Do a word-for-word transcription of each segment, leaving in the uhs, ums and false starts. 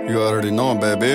You already know, baby.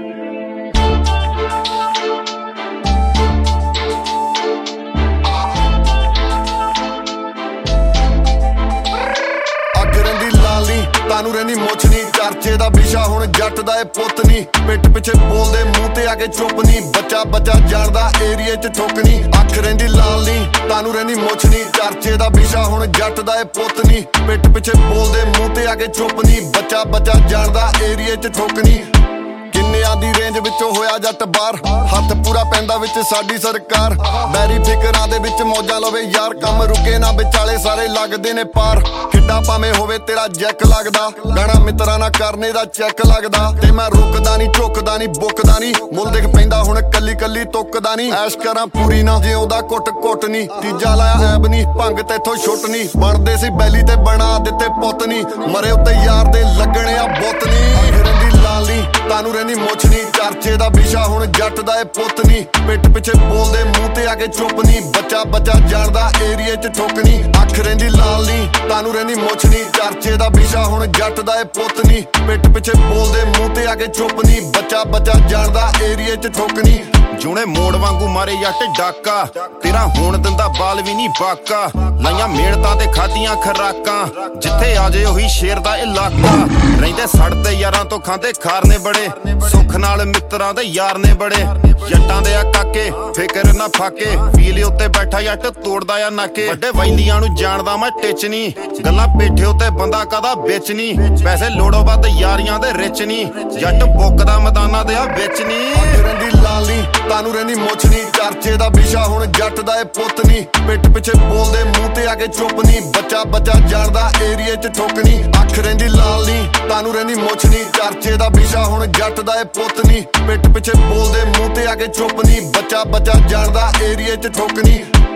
ਤਾਨੂੰ ਰਹਿੰਦੀ ਮੁੱਛ ਨੀ ਚਰਚੇ ਦਾ ਵਿਸ਼ਾ ਹੁਣ ਜੱਟ ਦਾ ਇਹ ਪੁੱਤ ਨੀ ਪਿੱਟ ਪਿੱਛੇ ਬੋਲਦੇ ਮੂੰਹ ਤੇ ਆ ਕੇ ਚੁੱਪ ਨੀ ਬੱਚਾ ਬੱਚਾ ਜਾਣਦਾ ਏਰੀਏ 'ਚ ਠੋਕਣੀ ਅੱਖ ਰਹਿੰਦੀ ਲਾਲ ਨੀ ਤਾਨੂੰ ਰਹਿੰਦੀ ਮੁੱਛ ਨੀ ਚਰਚੇ ਦਾ ਵਿਸ਼ਾ ਹੁਣ ਜੱਟ ਦਾ ਇਹ ਪੁੱਤ ਨੀ ਪਿੱਟ ਪਿੱਛੇ ਬੋਲਦੇ ਮੂੰਹ ਤੇ ਆ ਕੇ ਚੁੱਪ ਨੀ ਬੱਚਾ ਬੱਚਾ ਜਾਣਦਾ ਏਰੀਏ 'ਚ ਠੋਕਣੀ ਕਿੰਨਿਆਂ ਦੀ ਰੇਂਜ ਵਿੱਚੋਂ ਹੋਇਆ ਜੱਟ ਬਾਹਰ ਹੱਥ ਪੂਰਾ ਪੈਂਦਾ ਵਿੱਚ ਸਾਡੀ ਸਰਕਾਰ ਬੈਰੀ ਫਿਕਰਾਂ ਦੇ ਵਿੱਚ ਮੌਜਾਂ ਲਵੇ ਯਾਰ ਕੰਮ ਰੁਕੇ ਨਾ ਵਿਚਾਲੇ ਸਾਰੇ ਲੱਗਦੇ ਨੇ ਪਾਰ ਕਿੱਡਾ ਭਾਵੇਂ ਹੋਵੇ ਤੇਰਾ ਜੈਕ ਲੱਗਦਾ ਗਾਣਾ ਮਿੱਤਰਾਂ ਨਾਲ ਕਰਨੇ ਦਾ ਚੈੱਕ ਲੱਗਦਾ ਤੇ ਮੈਂ ਰੁਕਦਾ ਨਹੀਂ ਝੁਕਦਾ ਨਹੀਂ ਬੁੱਕਦਾ ਨਹੀਂ ਮੁੱਲ ਦੇਖ ਪੈਂਦਾ ਹੁਣ ਕੱਲੀ ਕੱਲੀ ਤੁੱਕਦਾ ਨਹੀਂ ਐਸ਼ ਕਰਾਂ ਪੂਰੀ ਨਾ ਜੇ ਉਹਦਾ ਕੁੱਟ ਕੁੱਟ ਨਹੀਂ ਤੀਜਾ ਲਾਇਆ ਐਬ ਨਹੀਂ ਭੰਗ ਤੇਥੋਂ ਛੁੱਟ ਨਹੀਂ ਬਣਦੇ ਸੀ ਬੈਲੀ ਤੇ ਬਣਾ ਦਿੱਤੇ ਪੁੱਤ ਨਹੀਂ ਮਰੇ ਉੱਤੇ ਯਾਰ ਦੇ ਲੱਗਣੇ ਆ ਬੁੱਤ ਨਹੀਂ ਰਹਿੰਦੀ ਲਾਲ ਨੀ ਤਾਨੂੰ ਰਹਿੰਦੀ ਮੁੱਛ ਨੀ ਚਰਚੇ ਦਾ ਵਿਸ਼ਾ ਹੁਣ ਜੱਟ ਦਾ ਇਹ ਪੁੱਤ ਨੀ ਪਿੱਟ ਪਿੱਛੇ ਬੋਲਦੇ ਮੂੰਹ ਤੇ ਆ ਕੇ ਚੁੱਪ ਨੀ ਬੱਚਾ ਬੱਚਾ ਜਾਣਦਾ ਏਰੀਏ 'ਚ ਠੋਕਣੀ ਅੱਖ ਰਹਿੰਦੀ ਲਾਲ ਨੀ ਤਾਨੂੰ ਰਹਿੰਦੀ ਮੁੱਛ ਨੀ ਚਰਚੇ ਦਾ ਵਿਸ਼ਾ ਹੁਣ ਜੱਟ ਦਾ ਇਹ ਪੁੱਤ ਨੀ ਪਿੱਟ ਪਿੱਛੇ ਬੋਲਦੇ ਮੂੰਹ ਤੇ ਆ ਕੇ ਚੁੱਪ ਨੀ ਬੱਚਾ ਬੱਚਾ ਜਾਣਦਾ ਏਰੀਏ 'ਚ ਠੋਕਣੀ ਜੂਣੇ ਮੋੜ ਵਾਂਗੂ ਮਾਰੇ ਜੱਟ ਡਾਕਾ ਤੇਰਾ ਹੋਣ ਦਿੰਦਾ ਬਾਲ ਵੀ ਨਹੀਂ ਬਾਕਾ ਲਾਈਆਂ ਮਿਹਨਤਾਂ ਤੇ ਖਾਦੀਆਂ ਖਰਾਕਾਂ ਜਿੱਥੇ ਆ ਜੇ ਉਹੀ ਸ਼ੇਰ ਦਾ ਇਲਾਕਾ ਰਹਿੰਦੇ ਸੜਦੇ ਯਾਰਾਂ ਤੋਂ ਖਾਂਦੇ ਖਾਰ ਨੇ ਬੜੇ ਸੁੱਖ ਨਾਲ ਮਿੱਤਰਾਂ ਦੇ ਯਾਰ ਨੇ ਬੜੇ ਜੱਟਾਂ ਦੇ ਆ ਕਾਕੇ ਫਿਕਰ ਨਾ ਫਾਕੇ ਫੀਲ ਉੱਤੇ ਬੈਠਾ ਜੱਟ ਤੋੜਦਾ ਆ ਨਾਕੇ ਵੱਡੇ ਵੈਲੀਆਂ ਨੂੰ ਜਾਣਦਾ ਮੈਂ ਟਿਚ ਨੀ ਗੱਲਾਂ ਪੇਠੇ ਉੱਤੇ ਬੰਦਾ ਕਾਦਾ ਵਿੱਚ ਨੀ ਪੈਸੇ ਲੋੜੋਂ ਵੱਧ ਯਾਰੀਆਂ ਦੇ ਰਿਚ ਨੀ ਜੱਟ ਬੁੱਕਦਾ ਮੈਦਾਨਾਂ ਦੇ ਆ ਵਿੱਚ ਨੀ ਰਹਿੰਦੀ ਲਾਲ ਨੀ ਤਾਨੂੰ ਰਹਿੰਦੀ ਮੁੱਛ ਨੀ ਚਰਚੇ ਦਾ ਵਿਸ਼ਾ ਹੁਣ ਜੱਟ ਦਾ ਇਹ ਪੁੱਤ ਨੀ ਪਿੱਟ ਪਿੱਛੇ ਬੋਲਦੇ ਮੂੰਹ ਤੇ ਆ ਕੇ ਚੁੱਪ ਨੀ ਬੱਚਾ ਬੱਚਾ ਜਾਣਦਾ ਏਰੀਏ 'ਚ ਠੋਕਣੀ ਅੱਖ ਰਹਿੰਦੀ ਲਾਲ ਨੀ ਤਾਨੂੰ ਰਹਿੰਦੀ ਮੁੱਛ ਨੀ ਚਰਚੇ ਦਾ ਵਿਸ਼ਾ ਹੁਣ ਜੱਟ ਦਾ ਇਹ ਪੁੱਤ ਨੀ ਪਿੱਟ ਪਿੱਛੇ ਬੋਲਦੇ ਮੂੰਹ ਤੇ ਆ ਕੇ ਚੁੱਪ ਨੀ ਬੱਚਾ ਬੱਚਾ ਜਾਣਦਾ ਏਰੀਏ 'ਚ ਠੋਕਣੀ